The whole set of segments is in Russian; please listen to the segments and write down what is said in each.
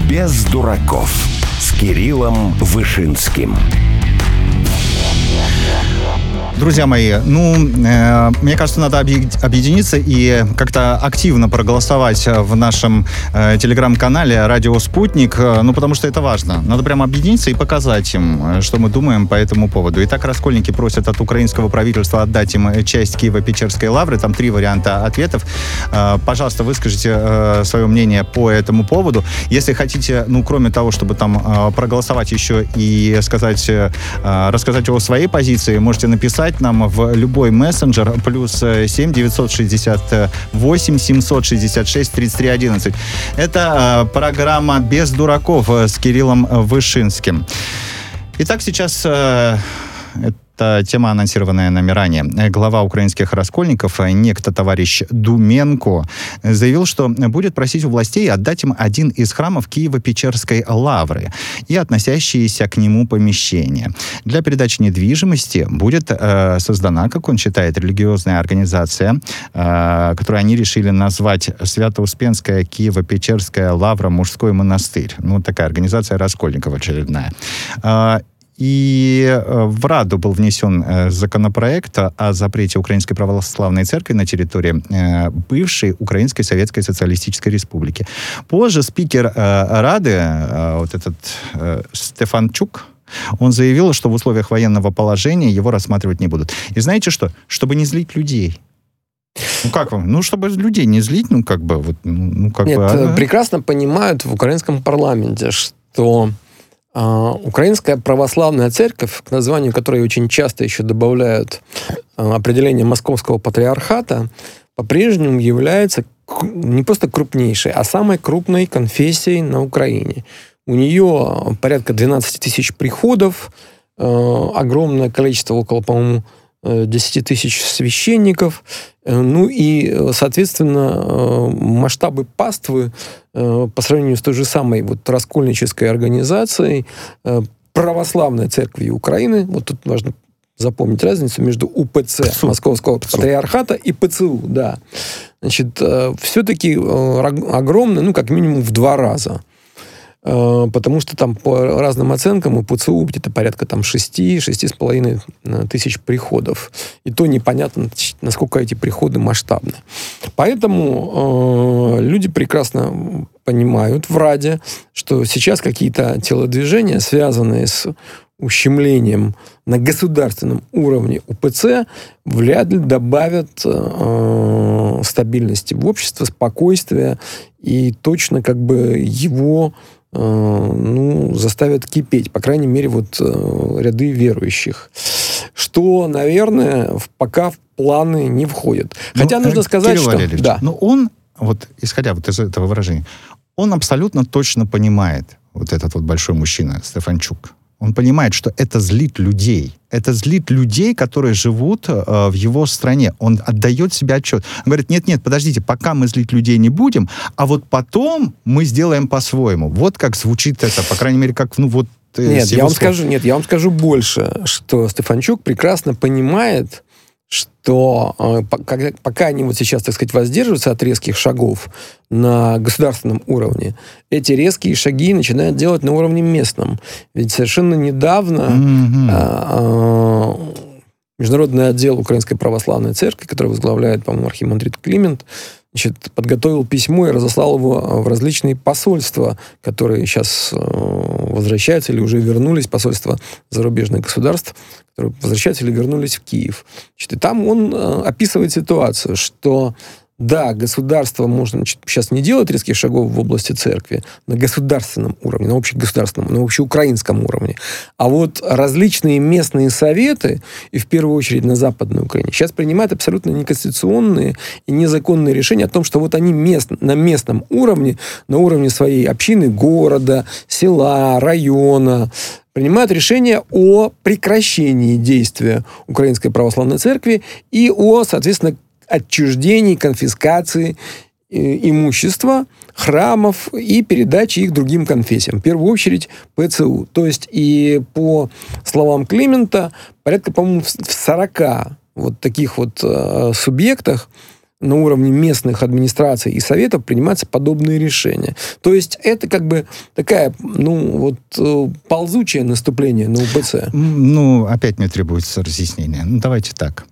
«Без дураков» с Кириллом Вышинским. Друзья мои, мне кажется, надо объединиться и как-то активно проголосовать в нашем телеграм-канале «Радио Спутник», потому что это важно. Надо прямо объединиться и показать им, что мы думаем по этому поводу. Итак, раскольники просят от украинского правительства отдать им часть Киево-Печерской лавры. Там 3 варианта ответов. Пожалуйста, выскажите свое мнение по этому поводу. Если хотите, кроме того, чтобы там проголосовать еще и рассказать о своей позиции, можете написать нам в любой мессенджер +7 968 766 33 11. Это программа «Без дураков» с Кириллом Вышинским. Итак, сейчас это тема, анонсированная нами ранее. Глава украинских раскольников, некто товарищ Думенко, заявил, что будет просить у властей отдать им один из храмов Киево-Печерской лавры и относящиеся к нему помещения. Для передачи недвижимости будет создана, как он считает, религиозная организация, которую они решили назвать Свято-Успенская Киево-Печерская лавра «Мужской монастырь». Такая организация раскольников очередная. И в Раду был внесен законопроект о запрете Украинской православной церкви на территории бывшей Украинской Советской Социалистической Республики. Позже спикер Рады, Стефанчук, он заявил, что в условиях военного положения его рассматривать не будут. И знаете что? Чтобы не злить людей. Как вам? Чтобы людей не злить, прекрасно понимают в украинском парламенте, что Украинская православная церковь, к названию которой очень часто еще добавляют определение Московского патриархата, по-прежнему является не просто крупнейшей, а самой крупной конфессией на Украине. У нее порядка 12 тысяч приходов, огромное количество, около, по-моему, 10 тысяч священников, соответственно, масштабы паствы по сравнению с той же самой раскольнической организацией православной церкви Украины, тут важно запомнить разницу между УПЦ Московского патриархата и ПЦУ, да. Все-таки огромно, как минимум в 2 раза. Потому что там по разным оценкам у ПЦУ где-то порядка 6,5 тысяч приходов. И то непонятно, насколько эти приходы масштабны. Поэтому люди прекрасно понимают в Раде, что сейчас какие-то телодвижения, связанные с ущемлением на государственном уровне УПЦ, вряд ли добавят стабильности в обществе, спокойствия и точно его заставят кипеть, по крайней мере, ряды верующих. Что, наверное, пока в планы не входит. Хотя нужно сказать, Кирилл Валерьевич, да. Он, исходя из этого выражения, он абсолютно точно понимает, этот большой мужчина, Стефанчук, он понимает, что это злит людей. Это злит людей, которые живут в его стране. Он отдает себе отчет. Он говорит, нет, подождите, пока мы злить людей не будем, а потом мы сделаем по-своему. Вот как звучит это, по крайней мере, как, я вам скажу больше, что Стефанчук прекрасно понимает, что пока они сейчас, воздерживаются от резких шагов на государственном уровне, эти резкие шаги начинают делать на уровне местном. Ведь совершенно недавно Международный отдел Украинской Православной Церкви, который возглавляет, по-моему, архимандрит Климент, подготовил письмо и разослал его в различные посольства, которые сейчас возвращаются или уже вернулись, посольства зарубежных государств, которые возвращаются или вернулись в Киев. И там он описывает ситуацию, что да, государство может сейчас не делать резких шагов в области церкви на государственном уровне, на общегосударственном, на общеукраинском уровне. А различные местные советы, и в первую очередь на Западной Украине, сейчас принимают абсолютно неконституционные и незаконные решения о том, что они на местном уровне, на уровне своей общины, города, села, района, принимают решение о прекращении действия Украинской Православной Церкви и о, соответственно, отчуждении, конфискации имущества, храмов и передачи их другим конфессиям. В первую очередь ПЦУ. То есть и по словам Климента, порядка, по-моему, в 40 таких субъектах на уровне местных администраций и советов принимаются подобные решения. То есть это как бы такая, ползучее наступление на УПЦ. Опять мне требуется разъяснение. Давайте так.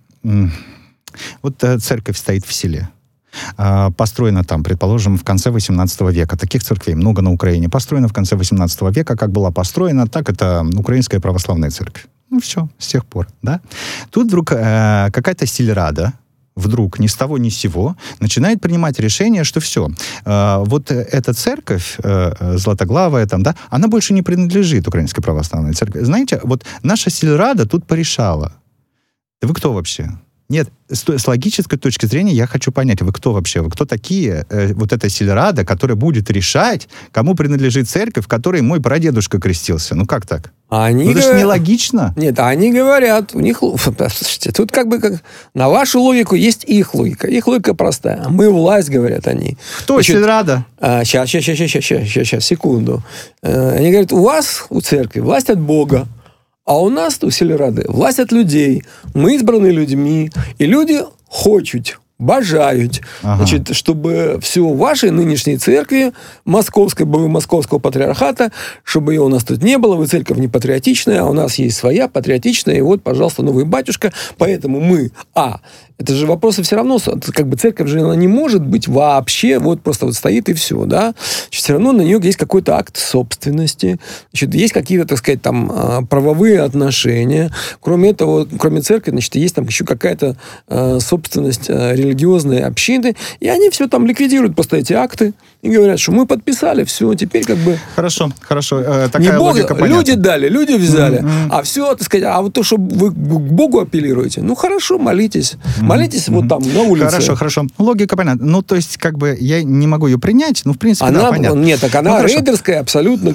Вот церковь стоит в селе. Построена там, предположим, в конце 18 века. Таких церквей много на Украине. Построена в конце 18 века. Как была построена, так это Украинская православная церковь. Все, с тех пор, да? Тут вдруг какая-то сельрада, вдруг ни с того ни с сего начинает принимать решение, что все, вот эта церковь златоглавая, там, да, она больше не принадлежит Украинской православной церкви. Знаете, вот наша сельрада тут порешала. Вы кто вообще? Нет, с логической точки зрения я хочу понять, вы кто вообще? Вы кто такие? Вот эта сельрада, которая будет решать, кому принадлежит церковь, в которой мой прадедушка крестился. Как так? Это же нелогично. Нет, они говорят, у них... Слушайте, тут как на вашу логику есть их логика. Их логика простая. Мы власть, говорят они. Кто сельрада? Сейчас, секунду. Они говорят, у вас, у церкви, власть от Бога. А у нас, у сельрады, власть от людей. Мы избраны людьми. И люди хочут, бажают, чтобы все вашей нынешней церкви, московского патриархата, чтобы ее у нас тут не было, вы церковь не патриотичная, а у нас есть своя патриотичная, и вот, пожалуйста, новый батюшка. Поэтому мы, это же вопросы все равно, церковь же она не может быть вообще, просто стоит и все, да. Все равно на нее есть какой-то акт собственности, есть какие-то, так сказать, там правовые отношения. Кроме этого, кроме церкви, есть там еще какая-то собственность религиозной общины, и они все там ликвидируют просто эти акты и говорят, что мы подписали, все, теперь Хорошо. Такая не Бога, логика понятна. люди дали, люди взяли, а все, так сказать, а вот то, что вы к Богу апеллируете, хорошо, молитесь. Молитесь вот там, на улице. Хорошо. Логика понятна. То есть, я не могу ее принять, в принципе, понятно. Нет, так она рейдерская, абсолютно,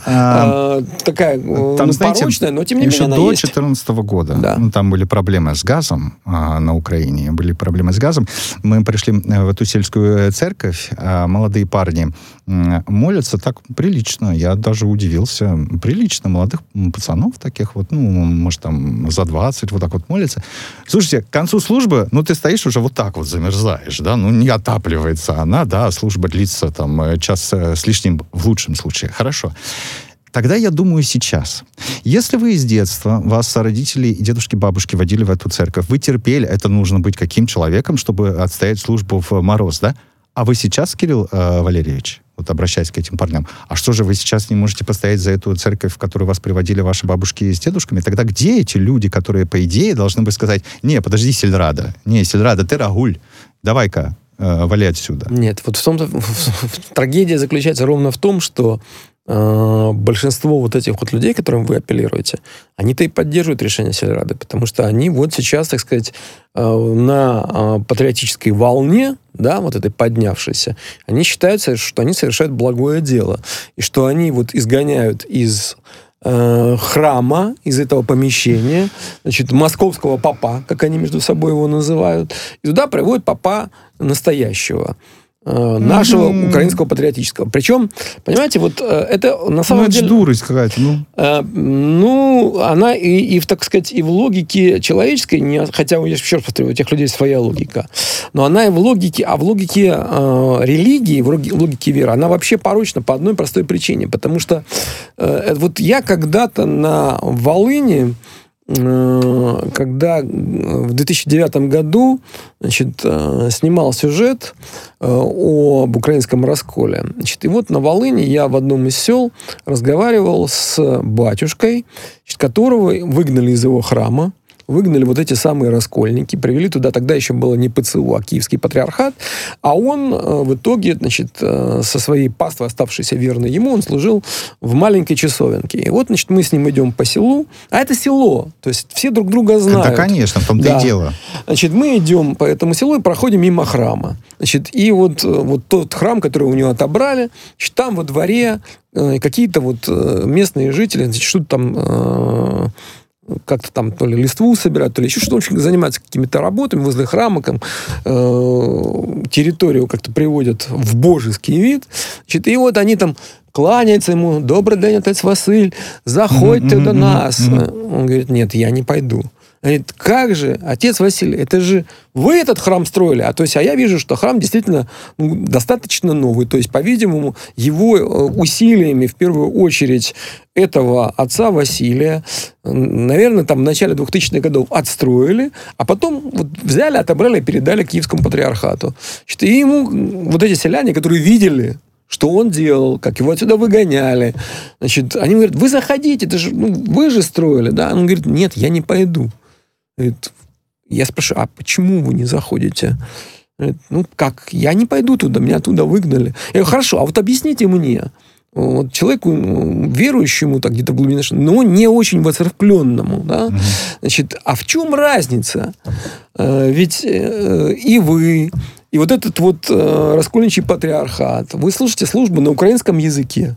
такая там, порочная, но тем не менее она есть. Еще до есть. 2014 года, да. Там были проблемы с газом на Украине, мы пришли в эту сельскую церковь, молодые парни молятся так прилично, я даже удивился, прилично, молодых пацанов таких может, там, за 20, вот так вот молятся. Слушайте, к концу службы, ты стоишь уже вот так вот замерзаешь, да, не отапливается она, да, служба длится там час с лишним в лучшем случае. Хорошо. Тогда я думаю сейчас. Если вы из детства, вас родители и дедушки, бабушки водили в эту церковь, вы терпели, это нужно быть каким человеком, чтобы отстоять службу в мороз, да? А вы сейчас, Кирилл Валерьевич, обращаясь к этим парням, а что же вы сейчас не можете постоять за эту церковь, в которую вас приводили ваши бабушки с дедушками? Тогда где эти люди, которые, по идее, должны бы сказать, не, подожди, сельрада, ты рагуль, давай-ка, вали отсюда. Нет, вот в том-то трагедия заключается ровно в том, что большинство вот этих вот людей, к которым вы апеллируете, они-то и поддерживают решение сельрады, потому что они вот сейчас, так сказать, на патриотической волне, да, вот этой поднявшейся, они считают, что они совершают благое дело, и что они изгоняют из храма, из этого помещения, московского попа, как они между собой его называют, и туда приводят попа настоящего, нашего украинского патриотического. Причем, понимаете, это на самом деле... это дурость какая-то, она и так сказать, и в логике человеческой, хотя, я еще раз повторю, у этих людей своя логика, но она и в логике, религии, в логике веры, она вообще порочна по одной простой причине, потому что я когда-то на Волыни, когда в 2009 году снимал сюжет об украинском расколе. И на Волыни я в одном из сел разговаривал с батюшкой, которого выгнали из его храма, выгнали вот эти самые раскольники, привели туда, тогда еще было не ПЦУ, а Киевский патриархат, а он в итоге, со своей паствой, оставшейся верной ему, он служил в маленькой часовенке. И мы с ним идем по селу, а это село, то есть все друг друга знают. Да, конечно, в том-то и дело. Мы идем по этому селу и проходим мимо храма. И вот тот храм, который у него отобрали, там во дворе какие-то местные жители, что-то там... как-то там то ли листву собирать, то ли еще что-то, занимаются какими-то работами возле храма, территорию как-то приводят в божеский вид. И они там кланяются ему: «Добрый день, отец Василь, заходьте до нас». Он говорит: «Нет, я не пойду». Говорит, как же, отец Василий, это же вы этот храм строили? А я вижу, что храм действительно достаточно новый. То есть, по-видимому, его усилиями, в первую очередь, этого отца Василия, наверное, там в начале 2000-х годов отстроили, а потом взяли, отобрали и передали Киевскому патриархату. Значит, и ему вот эти селяне, которые видели, что он делал, как его отсюда выгоняли. Значит, они говорят, вы заходите, это же, вы же строили, да? Он говорит, нет, я не пойду. Говорит, я спрашиваю, а почему вы не заходите? Говорит, как, я не пойду туда, меня оттуда выгнали. Я говорю, хорошо, а вот объясните мне, вот человеку, верующему так где-то в глубине, но не очень воцерквленному, да? Значит, а в чем разница? Ведь и вы, и вот этот раскольничий патриархат, вы слушаете службу на украинском языке.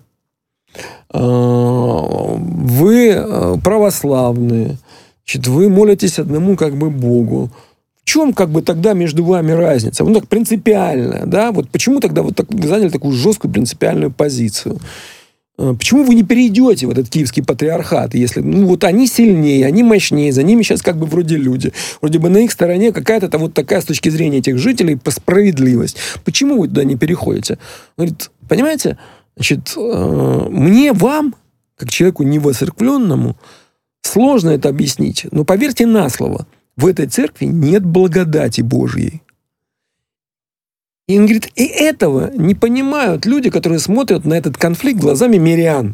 Вы православные. Значит, вы молитесь одному Богу. В чем тогда между вами разница? Так принципиальная, да? Вот почему тогда вы заняли такую жесткую принципиальную позицию? Почему вы не перейдете в этот киевский патриархат, если они сильнее, они мощнее, за ними сейчас вроде люди, вроде бы на их стороне какая-то такая с точки зрения этих жителей справедливость. Почему вы туда не переходите? Говорит, понимаете, значит, мне, вам, как человеку невоцерквленному, сложно это объяснить, но поверьте на слово, в этой церкви нет благодати Божьей. И он говорит, и этого не понимают люди, которые смотрят на этот конфликт глазами мирян.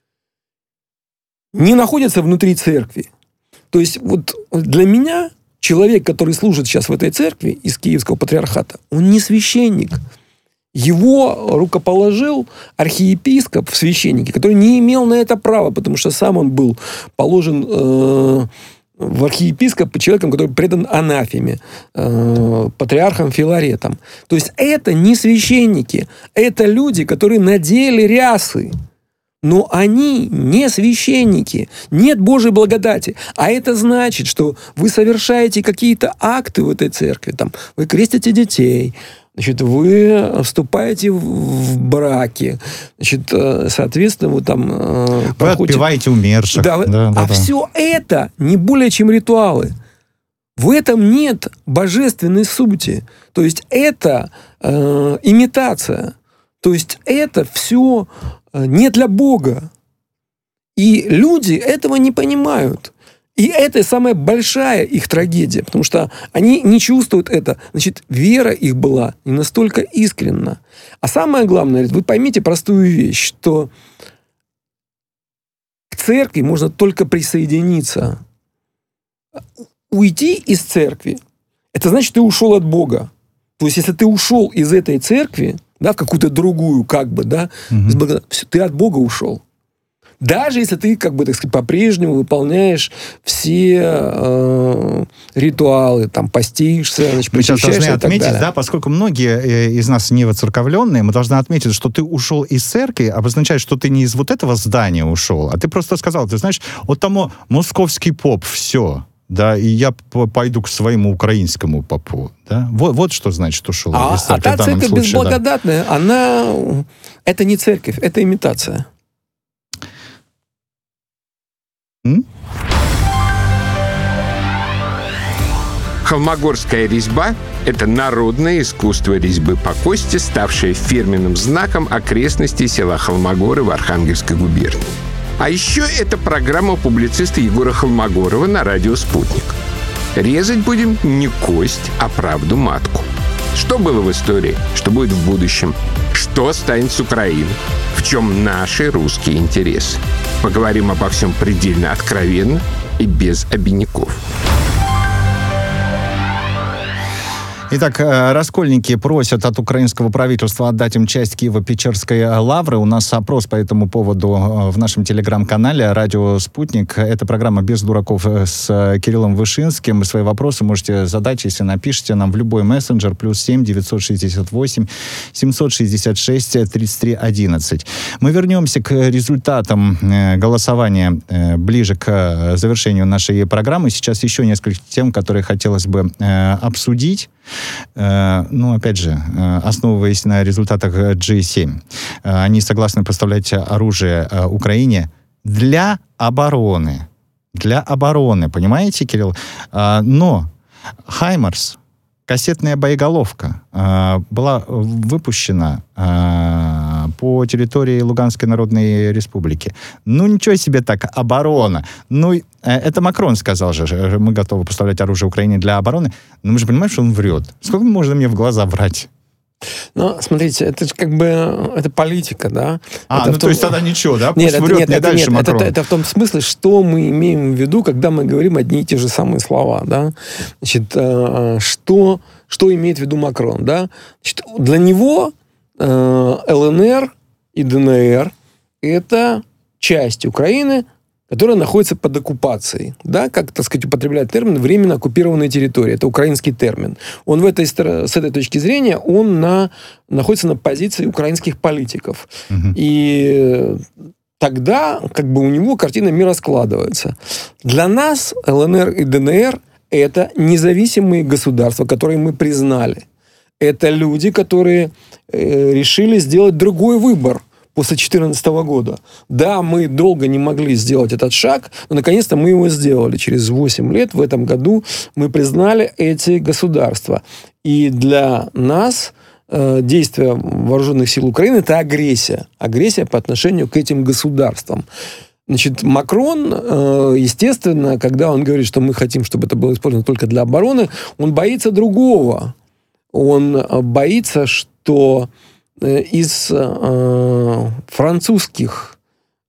Не находятся внутри церкви. То есть для меня человек, который служит сейчас в этой церкви из Киевского патриархата, он не священник. Его рукоположил архиепископ в священнике, который не имел на это права, потому что сам он был положен в архиепископ человеком, который предан анафеме, патриархом Филаретом. То есть это не священники, это люди, которые надели рясы, но они не священники, нет Божьей благодати. А это значит, что вы совершаете какие-то акты в этой церкви, вы крестите детей, значит, вы вступаете в браки, значит, соответственно, вы вы отпеваете умерших. Да. Все это не более чем ритуалы. В этом нет божественной сути. То есть это имитация. То есть это все не для Бога. И люди этого не понимают. И это самая большая их трагедия, потому что они не чувствуют это. Значит, вера их была не настолько искренна. А самое главное, вы поймите простую вещь, что к церкви можно только присоединиться. Уйти из церкви, это значит, ты ушел от Бога. То есть, если ты ушел из этой церкви, в какую-то другую, ты от Бога ушел. Даже если ты, по-прежнему выполняешь все ритуалы, постишься, мы сейчас должны отметить, поскольку многие из нас не воцерковленные, мы должны отметить, что ты ушел из церкви, обозначает, что ты не из этого здания ушел, а ты просто сказал, ты знаешь, тому московский поп, все, да, и я пойду к своему украинскому попу, да, вот что значит ушел из церкви. А та церковь безблагодатная, это не церковь, это имитация. Холмогорская резьба – это народное искусство резьбы по кости, ставшее фирменным знаком окрестностей села Холмогоры в Архангельской губернии. А еще это программа публициста Егора Холмогорова на радио «Спутник». Резать будем не кость, а правду матку. Что было в истории, что будет в будущем, что станет с Украиной, в чем наши русские интересы. Поговорим обо всем предельно откровенно и без обиняков. Итак, раскольники просят от украинского правительства отдать им часть Киево-Печерской лавры. У нас опрос по этому поводу в нашем телеграм-канале «Радио Спутник». Это программа «Без дураков» с Кириллом Вышинским. Свои вопросы можете задать, если напишите нам в любой мессенджер. +7 968 766 33 11. Мы вернемся к результатам голосования ближе к завершению нашей программы. Сейчас еще несколько тем, которые хотелось бы обсудить. Опять же, основываясь на результатах G7, они согласны поставлять оружие Украине для обороны. для обороны, понимаете, Кирилл? Но «Хаймарс», кассетная боеголовка, была выпущена по территории Луганской Народной Республики. Ну, ничего себе так, оборона. Ну, это Макрон сказал же, мы готовы поставлять оружие Украине для обороны. Но мы же понимаем, что он врет. Сколько можно мне в глаза врать? Ну, смотрите, это же как бы, это политика, да? Это то есть тогда ничего, да? Нет, Пусть врет мне дальше Макрон. Это в том смысле, что мы имеем в виду, когда мы говорим одни и те же самые слова, да? Значит, что имеет в виду Макрон, да? Значит, для него ЛНР и ДНР – это часть Украины, которая находится под оккупацией, да, как, так сказать, употребляет термин «временно оккупированная территория». Это украинский термин. Он с этой точки зрения, он находится на позиции украинских политиков. Угу. И тогда, как бы, у него картина мира складывается. Для нас ЛНР и ДНР – это независимые государства, которые мы признали. Это люди, которые решили сделать другой выбор после 2014 года. Да, мы долго не могли сделать этот шаг, но наконец-то мы его сделали. Через 8 лет в этом году мы признали эти государства. И для нас действия вооруженных сил Украины – это агрессия. Агрессия по отношению к этим государствам. Значит, Макрон, естественно, когда он говорит, что мы хотим, чтобы это было использовано только для обороны, он боится другого. Он боится, что из французских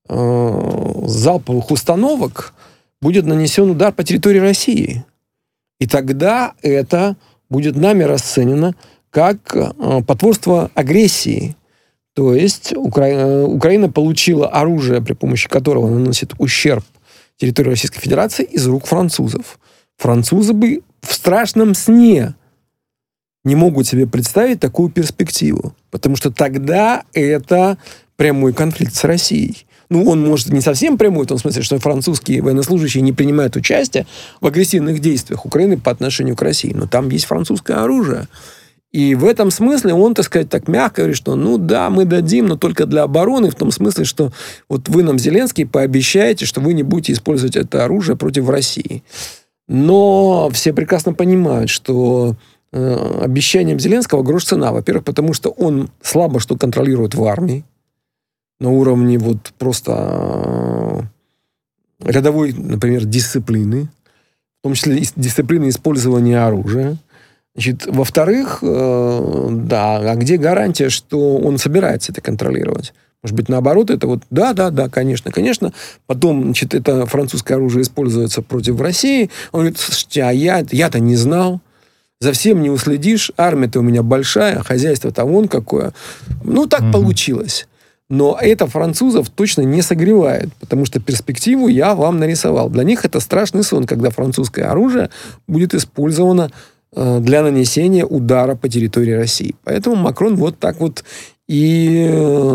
залповых установок будет нанесен удар по территории России. И тогда это будет нами расценено как потворство агрессии. То есть Украина получила оружие, при помощи которого наносит ущерб территории Российской Федерации, из рук французов. Французы бы в страшном сне не могут себе представить такую перспективу. Потому что тогда это прямой конфликт с Россией. Ну, он, может, не совсем прямой, в том смысле, что французские военнослужащие не принимают участие в агрессивных действиях Украины по отношению к России. Но там есть французское оружие. И в этом смысле он, так сказать, так мягко говорит, что ну да, мы дадим, но только для обороны, в том смысле, что вот вы нам, Зеленский, пообещаете, что вы не будете использовать это оружие против России. Но все прекрасно понимают, что обещаниям Зеленского грош цена. Во-первых, потому что он слабо что контролирует в армии на уровне вот просто рядовой, например, дисциплины, в том числе дисциплины использования оружия. Значит, во-вторых, да, а где гарантия, что он собирается это контролировать? Может быть, наоборот, это вот, да, конечно. Потом, значит, это французское оружие используется против России. Он говорит, слушайте, а я-то не знал. За всем не уследишь. Армия-то у меня большая, хозяйство-то вон какое. Ну, так получилось. Но это французов точно не согревает, потому что перспективу я вам нарисовал. Для них это страшный сон, когда французское оружие будет использовано для нанесения удара по территории России. Поэтому Макрон вот так вот и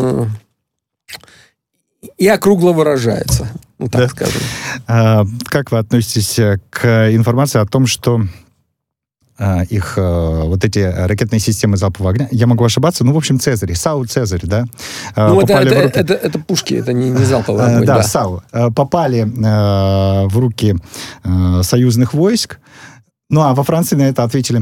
округло выражается, ну так скажем. Как вы относитесь к информации о том, что их вот эти ракетные системы залпового огня, я могу ошибаться, ну, в общем, Цезарь, САУ Цезарь, да? Ну, это пушки, это не залповый огонь. Да, САУ. Попали в руки союзных войск. Ну, а во Франции на это ответили: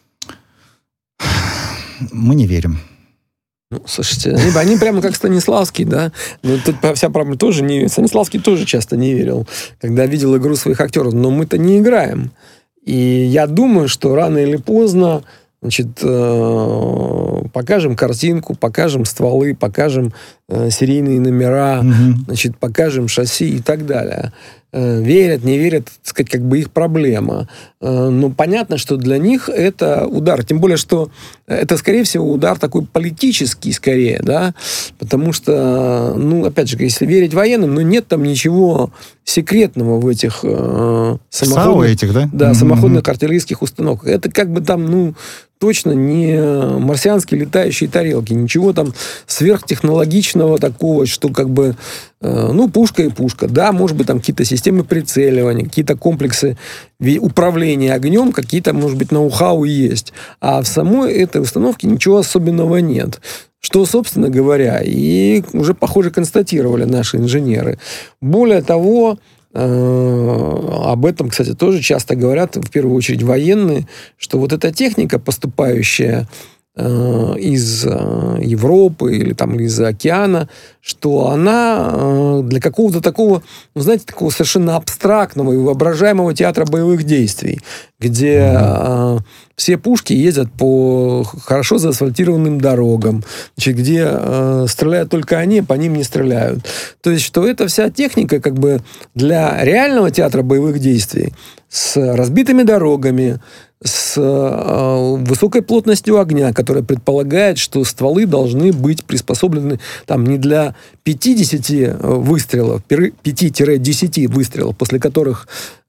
мы не верим. Ну, слушайте, они прямо как Станиславский, да? Но тут вся проблема тоже не... Станиславский тоже часто не верил, когда видел игру своих актеров. Но мы-то не играем. И я думаю, что рано или поздно, значит, покажем картинку, покажем стволы, покажем серийные номера, значит, покажем шасси и так далее. Верят, не верят, так сказать, как бы их проблема. Но понятно, что для них это удар. Тем более, что это, скорее всего, удар такой политический, скорее, да, потому что, ну, опять же, если верить военным, ну, нет там ничего секретного в этих самоходных артиллерийских установках. Это как бы там, ну, точно не марсианские летающие тарелки. Ничего там сверхтехнологичного такого, что как бы, ну, пушка и пушка. Да, может быть, там какие-то системы прицеливания, какие-то комплексы управления огнем, какие-то, может быть, ноу-хау есть. А в самой этой установке ничего особенного нет. Что, собственно говоря, и уже, похоже, констатировали наши инженеры. Более того, об этом, кстати, тоже часто говорят, в первую очередь военные, что вот эта техника, поступающая из Европы или там из океана, что она для какого-то такого, ну, знаете, такого совершенно абстрактного и воображаемого театра боевых действий, где все пушки ездят по хорошо заасфальтированным дорогам, значит, где стреляют только они, по ним не стреляют. То есть, что эта вся техника как бы для реального театра боевых действий с разбитыми дорогами, с высокой плотностью огня, которая предполагает, что стволы должны быть приспособлены там не для 50 выстрелов, 5-10 выстрелов, после которых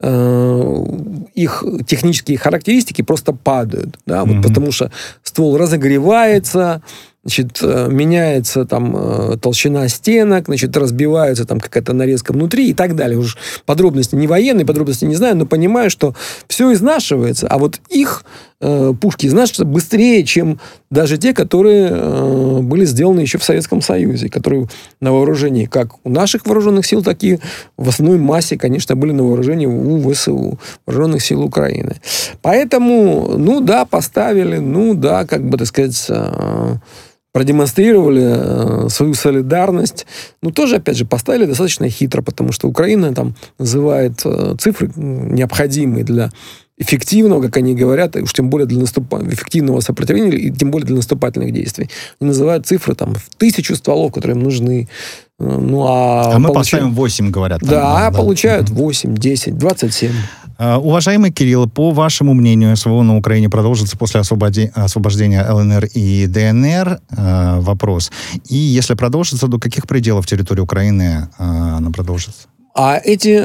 их технические характеристики просто падают. Да? Вот потому что ствол разогревается, значит, меняется там толщина стенок, значит, разбивается там какая-то нарезка внутри и так далее. Уж подробности не военные, подробности не знаю, но понимаю, что все изнашивается, а вот их пушки изнашиваются быстрее, чем даже те, которые были сделаны еще в Советском Союзе, которые на вооружении как у наших вооруженных сил, так и в основной массе, конечно, были на вооружении у ВСУ, Вооруженных сил Украины. Поэтому, ну да, поставили, ну да, как бы, так сказать, продемонстрировали свою солидарность. Ну, тоже, опять же, поставили достаточно хитро, потому что Украина там называет цифры, необходимые для эффективного, как они говорят, уж тем более для эффективного сопротивления, и тем более для наступательных действий. Они называют цифры там, в 1000 стволов, которые им нужны. Ну, а мы поставим 8, говорят. Да, получают 8, 10, 27. Уважаемый Кирилл, по вашему мнению, СВО на Украине продолжится после освобождения ЛНР и ДНР? Вопрос. И если продолжится, до каких пределов территории Украины она продолжится? А эти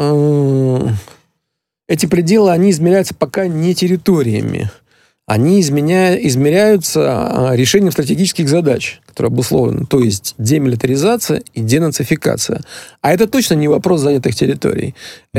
пределы, они измеряются пока не территориями. Они измеряются решением стратегических задач, которые обусловлены. То есть демилитаризация и денацификация. А это точно не вопрос занятых территорий.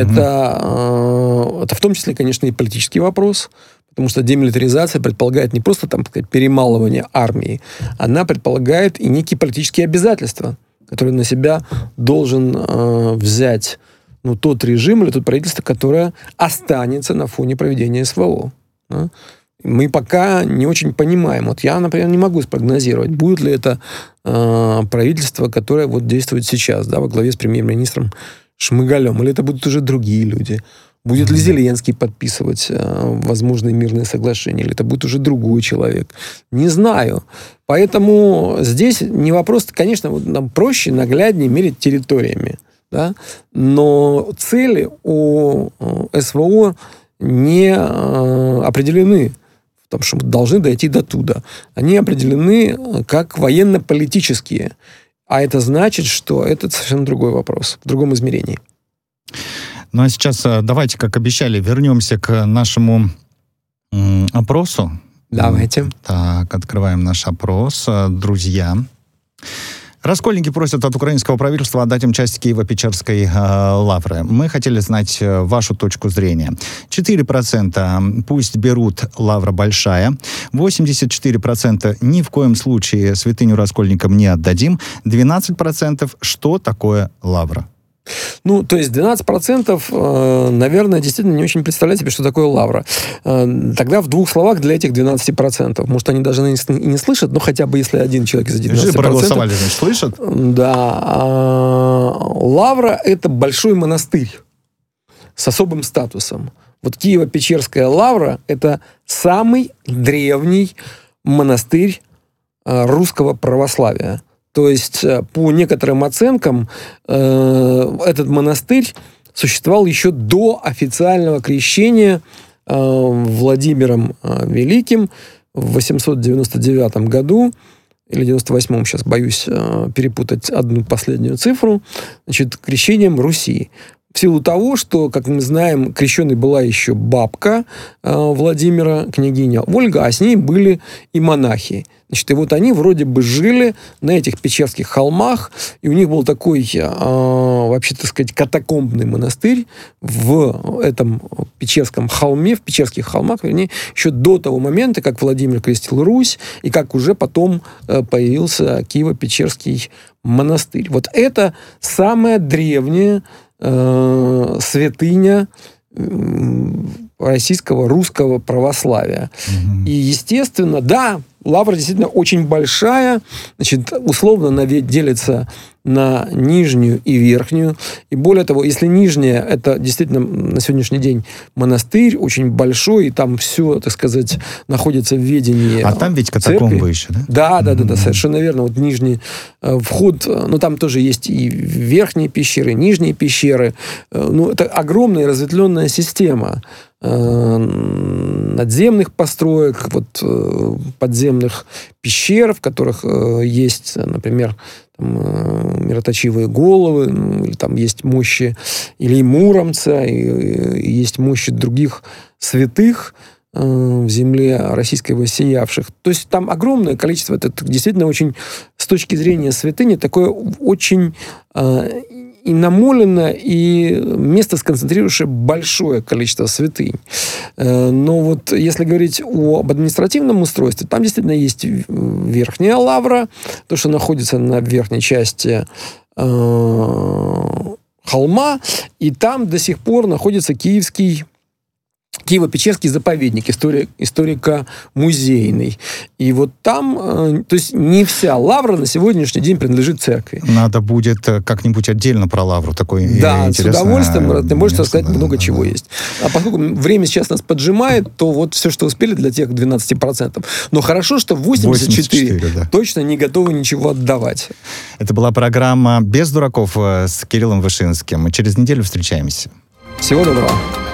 Это в том числе, конечно, и политический вопрос. Потому что демилитаризация предполагает не просто там, перемалывание армии. Она предполагает и некие политические обязательства, которые на себя должен взять тот режим или тот правительство, которое останется на фоне проведения СВО. Да? Мы пока не очень понимаем. Вот я, например, не могу спрогнозировать, будет ли это правительство, которое вот действует сейчас, да, во главе с премьер-министром Шмыгалем, или это будут уже другие люди. Будет ли Зеленский подписывать возможные мирные соглашения, или это будет уже другой человек. Не знаю. Поэтому здесь не вопрос, конечно, вот нам проще, нагляднее мерить территориями. Да? Но цели у СВО не определены, потому что мы должны дойти до туда. Они определены как военно-политические. А это значит, что это совершенно другой вопрос, в другом измерении. Ну а сейчас давайте, как обещали, вернемся к нашему опросу. Давайте. Так, открываем наш опрос. Друзья, раскольники просят от украинского правительства отдать им часть Киево-Печерской лавры. Мы хотели знать вашу точку зрения. 4% пусть берут, лавра большая. 84% ни в коем случае святыню раскольникам не отдадим. 12% что такое лавра? Ну, то есть 12%, наверное, действительно не очень представляют себе, что такое лавра. Тогда в двух словах для этих 12%. Может, они даже и не слышат, но хотя бы если один человек из 12%... Проголосовали, значит, слышат? Да. Лавра – это большой монастырь с особым статусом. Вот Киево-Печерская лавра – это самый древний монастырь русского православия. То есть, по некоторым оценкам, этот монастырь существовал еще до официального крещения Владимиром Великим в 899 году, или 98-м, сейчас боюсь перепутать одну последнюю цифру, значит, крещением Руси. В силу того, что, как мы знаем, крещеной была еще бабка Владимира, княгиня Ольга, а с ней были и монахи. Значит, и вот они вроде бы жили на этих Печерских холмах, и у них был такой, вообще, так сказать, катакомбный монастырь в этом Печерском холме, в Печерских холмах, вернее, еще до того момента, как Владимир крестил Русь, и как уже потом появился Киево-Печерский монастырь. Вот это самая древняя святыня российского, русского православия. И, естественно, да, лавра действительно очень большая. Значит, условно она делится на нижнюю и верхнюю. И более того, если нижняя, это действительно на сегодняшний день монастырь, очень большой, и там все, так сказать, находится в ведении. А там ведь катакомбы еще, да? Да, совершенно верно. Вот нижний вход, ну, там тоже есть и верхние пещеры, и нижние пещеры. Ну, это огромная разветвленная система надземных построек, вот, подземных пещер, в которых есть, например, там, мироточивые головы, или там есть мощи Ильи Муромца, и есть мощи других святых в земле российской воссиявших. То есть там огромное количество, это действительно очень, с точки зрения святыни, такое очень и намоленное, и место, сконцентрирующее большое количество святынь. Но вот если говорить об административном устройстве, там действительно есть верхняя лавра, то, что находится на верхней части холма, и там до сих пор находится Киево-Печерский заповедник, историко-музейный. И вот там, то есть не вся лавра на сегодняшний день принадлежит церкви. Надо будет как-нибудь отдельно про лавру такой интересный. Да, с удовольствием. Ты можешь рассказать много чего есть. А поскольку время сейчас нас поджимает, то вот все, что успели для тех 12%. Но хорошо, что 84 точно не готовы ничего отдавать. Это была программа «Без дураков» с Кириллом Вышинским. Мы через неделю встречаемся. Всего доброго.